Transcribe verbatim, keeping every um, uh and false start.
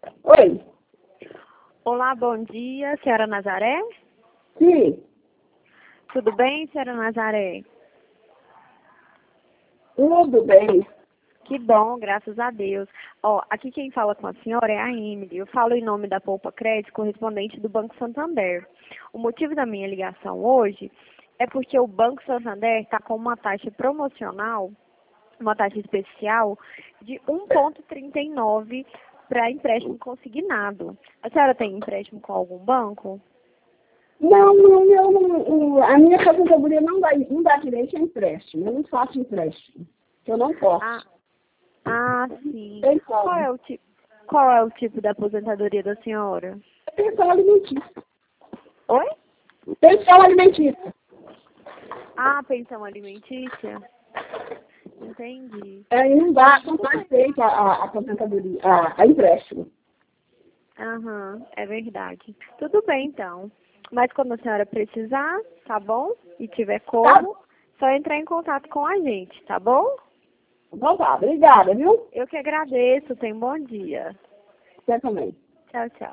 Oi. Olá, bom dia, senhora Nazaré? Sim. Tudo bem, senhora Nazaré? Tudo bem. Que bom, graças a Deus. Ó, aqui quem fala com a senhora é a Emily. Eu falo em nome da Poupa Crédito, correspondente do Banco Santander. O motivo da minha ligação hoje é porque o Banco Santander está com uma taxa promocional, uma taxa especial de um vírgula trinta e nove para empréstimo consignado. A senhora tem empréstimo com algum banco? Não, não, eu não, o- a minha aposentadoria não dá, não dá direito a empréstimo. Eu não faço empréstimo. Eu não posso. Ah, ah sim. Tem Qual como. é o tipo, qual é o tipo da aposentadoria da senhora? Pensão alimentícia. Oi? Pensão alimentícia. Ah, pensão alimentícia? Entendi. Aí não dá, não dá direito a, a, a aposentadoria, a, a empréstimo. Aham, é verdade. Tudo bem, então. Mas quando a senhora precisar, tá bom? E tiver Tá? como, só entrar em contato com a gente, tá bom? Então tá, obrigada, viu? Eu que agradeço. Tenha um bom dia. Você também. Tchau, tchau.